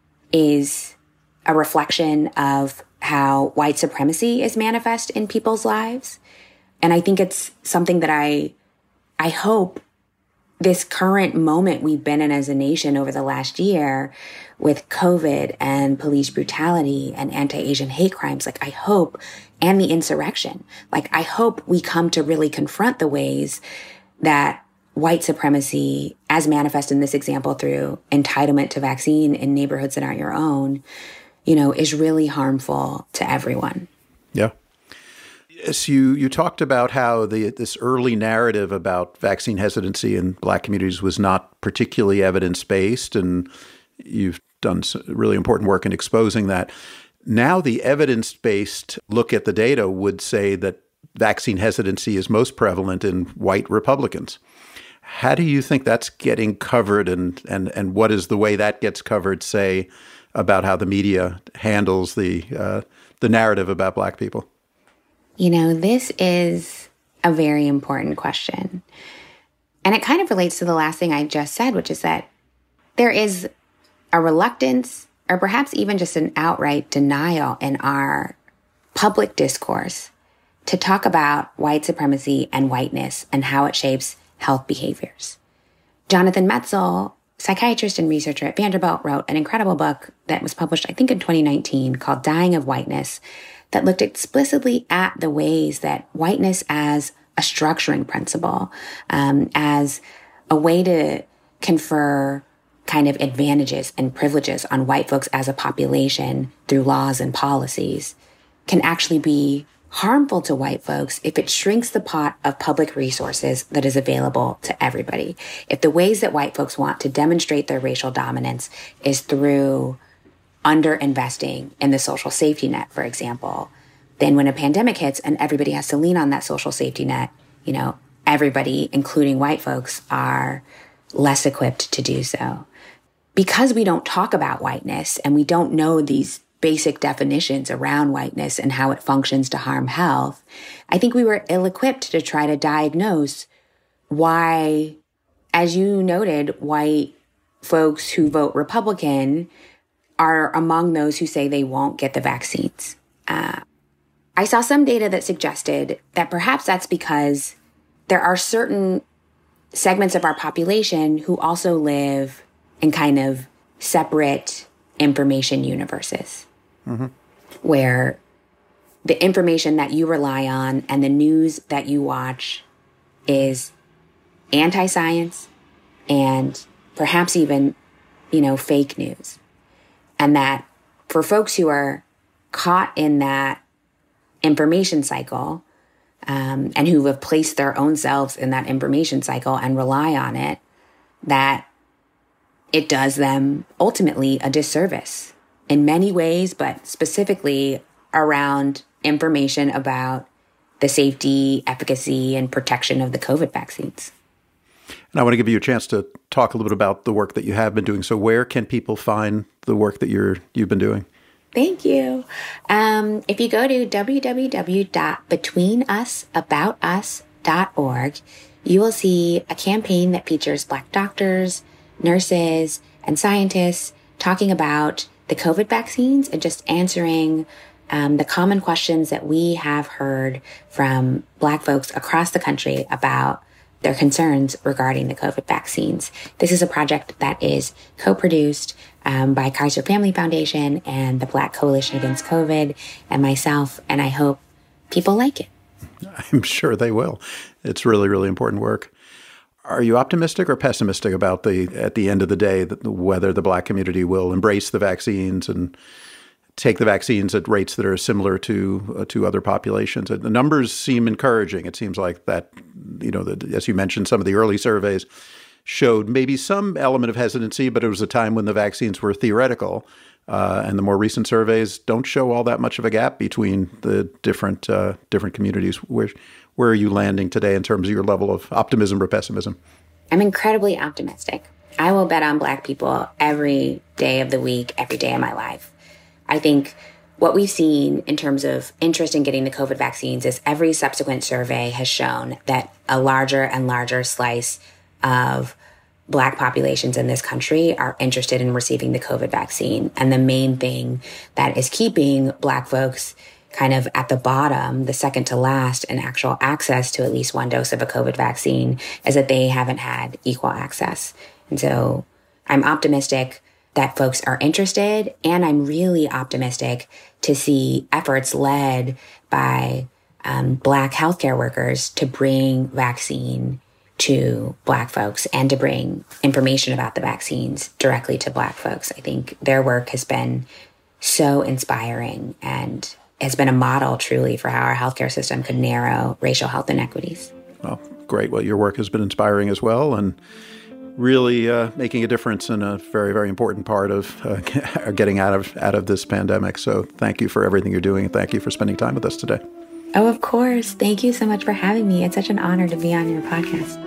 [SPEAKER 14] is a reflection of how white supremacy is manifest in people's lives. And I think it's something that I, I hope this current moment we've been in as a nation over the last year with COVID and police brutality and anti-Asian hate crimes, like I hope, and the insurrection, like I hope we come to really confront the ways that white supremacy, as manifest in this example through entitlement to vaccine in neighborhoods that aren't your own, you know, is really harmful to everyone.
[SPEAKER 7] Yeah. Yes, you, you talked about how the this early narrative about vaccine hesitancy in Black communities was not particularly evidence-based, and you've done some really important work in exposing that. Now the evidence-based look at the data would say that vaccine hesitancy is most prevalent in white Republicans. How do you think that's getting covered, and, and, and what is the way that gets covered, say, about how the media handles the uh, the narrative about Black people?
[SPEAKER 14] You know, this is a very important question. And it kind of relates to the last thing I just said, which is that there is a reluctance or perhaps even just an outright denial in our public discourse to talk about white supremacy and whiteness and how it shapes health behaviors. Jonathan Metzl, psychiatrist and researcher at Vanderbilt, wrote an incredible book that was published, I think, in twenty nineteen called Dying of Whiteness, that looked explicitly at the ways that whiteness as a structuring principle, um, as a way to confer kind of advantages and privileges on white folks as a population through laws and policies, can actually be harmful to white folks if it shrinks the pot of public resources that is available to everybody. If the ways that white folks want to demonstrate their racial dominance is through underinvesting in the social safety net, for example, then when a pandemic hits and everybody has to lean on that social safety net, you know, everybody, including white folks, are less equipped to do so. Because we don't talk about whiteness and we don't know these basic definitions around whiteness and how it functions to harm health, I think we were ill-equipped to try to diagnose why, as you noted, white folks who vote Republican are among those who say they won't get the vaccines. Uh, I saw some data that suggested that perhaps that's because there are certain segments of our population who also live in kind of separate information universes, mm-hmm. where the information that you rely on and the news that you watch is anti-science and perhaps even, you know, fake news. And that for folks who are caught in that information cycle um, and who have placed their own selves in that information cycle and rely on it, that it does them ultimately a disservice in many ways, but specifically around information about the safety, efficacy, and protection of the COVID vaccines.
[SPEAKER 7] And I want to give you a chance to talk a little bit about the work that you have been doing. So where can people find the work that you're, you've been doing?
[SPEAKER 14] Thank you. Um, if you go to w w w dot between us about us dot org, you will see a campaign that features Black doctors, nurses, and scientists talking about the COVID vaccines and just answering um, the common questions that we have heard from Black folks across the country about their concerns regarding the COVID vaccines. This is a project that is co-produced um, by Kaiser Family Foundation and the Black Coalition Against COVID and myself, and I hope people like it.
[SPEAKER 7] I'm sure they will. It's really, really important work. Are you optimistic or pessimistic about the, at the end of the day, that whether the Black community will embrace the vaccines and take the vaccines at rates that are similar to uh, to other populations? The numbers seem encouraging. It seems like that, you know, the, as you mentioned, some of the early surveys showed maybe some element of hesitancy, but it was a time when the vaccines were theoretical. Uh, and the more recent surveys don't show all that much of a gap between the different uh, different communities. Where where are you landing today in terms of your level of optimism or pessimism?
[SPEAKER 14] I'm incredibly optimistic. I will bet on Black people every day of the week, every day of my life. I think what we've seen in terms of interest in getting the COVID vaccines is every subsequent survey has shown that a larger and larger slice of Black populations in this country are interested in receiving the COVID vaccine. And the main thing that is keeping Black folks kind of at the bottom, the second to last in actual access to at least one dose of a COVID vaccine, is that they haven't had equal access. And so I'm optimistic that folks are interested, and I'm really optimistic to see efforts led by um, Black healthcare workers to bring vaccine to Black folks and to bring information about the vaccines directly to Black folks. I think their work has been so inspiring and has been a model truly for how our healthcare system could narrow racial health inequities.
[SPEAKER 7] Well, great. Well, your work has been inspiring as well, and really uh, making a difference in a very, very important part of uh, getting out of out of this pandemic. So thank you for everything you're doing, and thank you for spending time with us today.
[SPEAKER 14] Oh, of course. Thank you so much for having me. It's such an honor to be on your podcast.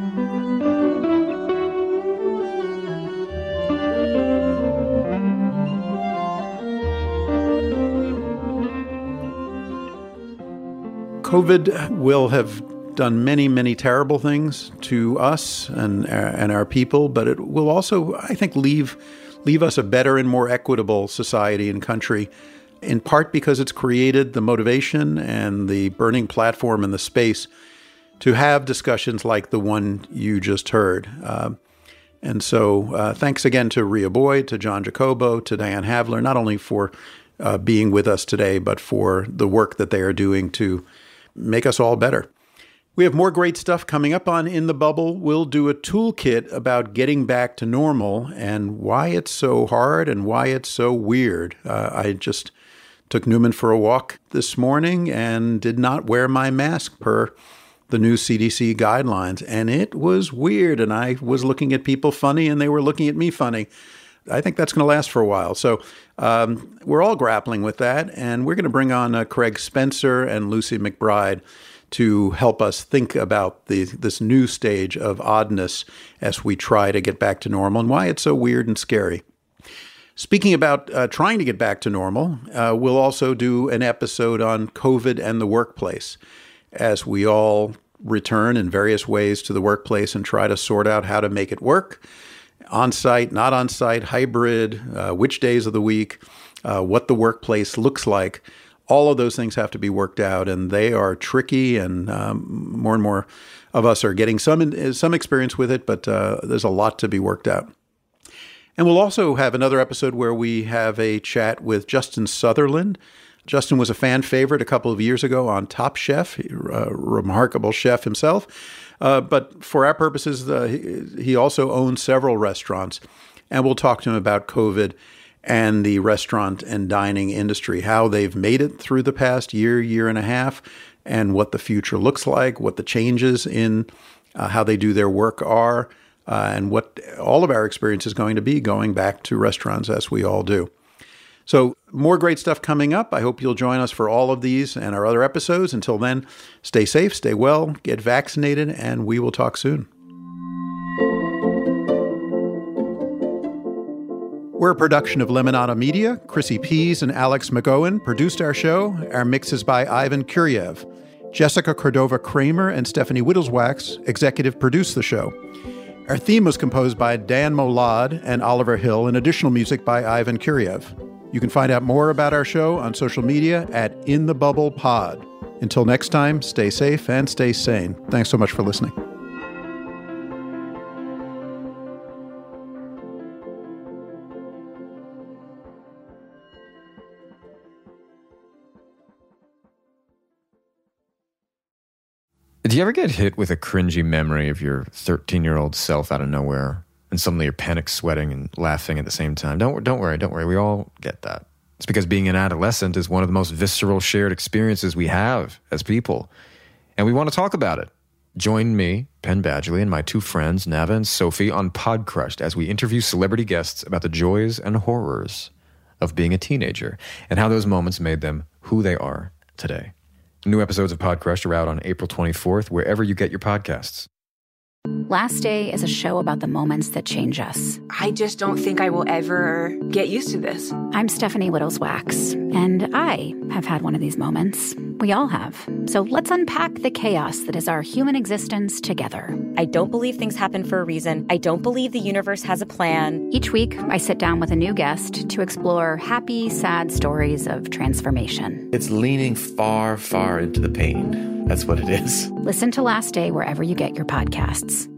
[SPEAKER 7] COVID will have done many, many terrible things to us and and our people, but it will also, I think, leave leave us a better and more equitable society and country, in part because it's created the motivation and the burning platform and the space to have discussions like the one you just heard. Uh, and so uh, thanks again to Rhea Boyd, to John Jacobo, to Diane Havler, not only for uh, being with us today, but for the work that they are doing to make us all better. We have more great stuff coming up on In the Bubble. We'll do a toolkit about getting back to normal and why it's so hard and why it's so weird. Uh, I just took Newman for a walk this morning and did not wear my mask per the new C D C guidelines. And it was weird. And I was looking at people funny and they were looking at me funny. I think that's going to last for a while. So um, we're all grappling with that. And we're going to bring on uh, Craig Spencer and Lucy McBride to help us think about the this new stage of oddness as we try to get back to normal and why it's so weird and scary. Speaking about uh, trying to get back to normal, uh, we'll also do an episode on COVID and the workplace as we all return in various ways to the workplace and try to sort out how to make it work. On-site, not on-site, hybrid, uh, which days of the week, uh, what the workplace looks like. All of those things have to be worked out, and they are tricky, and um, more and more of us are getting some some experience with it, but uh, there's a lot to be worked out. And we'll also have another episode where we have a chat with Justin Sutherland. Justin was a fan favorite a couple of years ago on Top Chef, a remarkable chef himself. Uh, but for our purposes, uh, he, he also owns several restaurants. And we'll talk to him about COVID and the restaurant and dining industry, how they've made it through the past year, year and a half, and what the future looks like, what the changes in uh, how they do their work are, uh, and what all of our experience is going to be going back to restaurants as we all do. So more great stuff coming up. I hope you'll join us for all of these and our other episodes. Until then, stay safe, stay well, get vaccinated, and we will talk soon. We're a production of Lemonada Media. Chrissy Pease and Alex McGowan produced our show. Our mix is by Ivan Kuryev. Jessica Cordova-Kramer and Stephanie Whittleswax executive produced the show. Our theme was composed by Dan Molad and Oliver Hill, and additional music by Ivan Kuryev. You can find out more about our show on social media at In the Bubble Pod. Until next time, stay safe and stay sane. Thanks so much for listening.
[SPEAKER 15] Do you ever get hit with a cringy memory of your thirteen-year-old self out of nowhere, and suddenly you're panic sweating and laughing at the same time? Don't don't worry, don't worry. We all get that. It's because being an adolescent is one of the most visceral shared experiences we have as people, and we want to talk about it. Join me, Penn Badgley, and my two friends, Nava and Sophie, on Podcrushed as we interview celebrity guests about the joys and horrors of being a teenager and how those moments made them who they are today. New episodes of Podcrushed are out on April twenty-fourth, wherever you get your podcasts.
[SPEAKER 5] Last Day is a show about the moments that change us.
[SPEAKER 16] I just don't think I will ever get used to this.
[SPEAKER 5] I'm Stephanie Whittleswax, and I have had one of these moments. We all have. So let's unpack the chaos that is our human existence together.
[SPEAKER 17] I don't believe things happen for a reason. I don't believe the universe has a plan.
[SPEAKER 5] Each week, I sit down with a new guest to explore happy, sad stories of transformation.
[SPEAKER 18] It's leaning far, far into the pain. That's what it is.
[SPEAKER 5] Listen to Last Day wherever you get your podcasts.